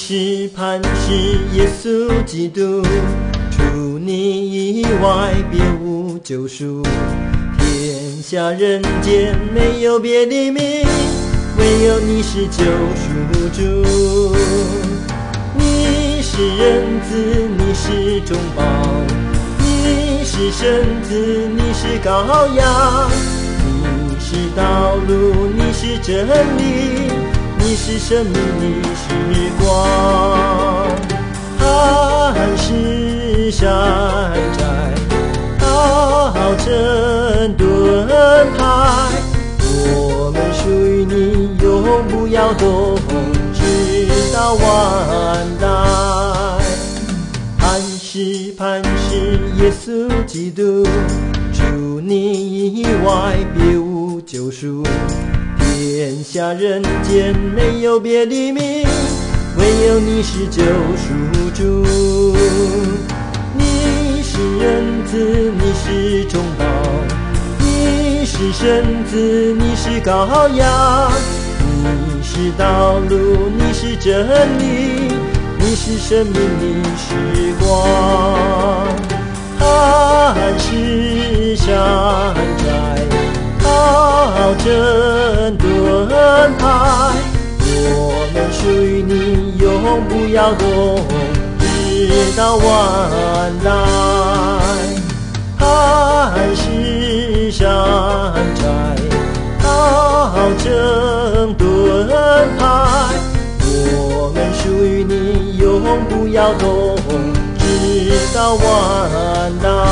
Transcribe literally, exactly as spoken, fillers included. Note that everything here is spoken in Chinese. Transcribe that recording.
是磐石耶稣基督，除你以外别无救赎。天下人间没有别的名，唯有你是救赎主。你是人子，你是中保，你是圣子，你是羔羊，你是道路，你是真理，你是生命，你是光。磐石山寨，道成盾牌，我们属于你，永不摇动，直到万代。磐石磐石耶稣基督，除你以外别无救赎。天下人间没有别的名，唯有你是救赎主。你是人子，你是中保，你是圣子，你是羔羊，你是道路，你是真理，你是生命，你是光。磐石山寨，道成盾牌，我们属于你，永不摇动，直到万代。磐石山寨，道成盾牌，我们属于你，永不摇动，直到万代。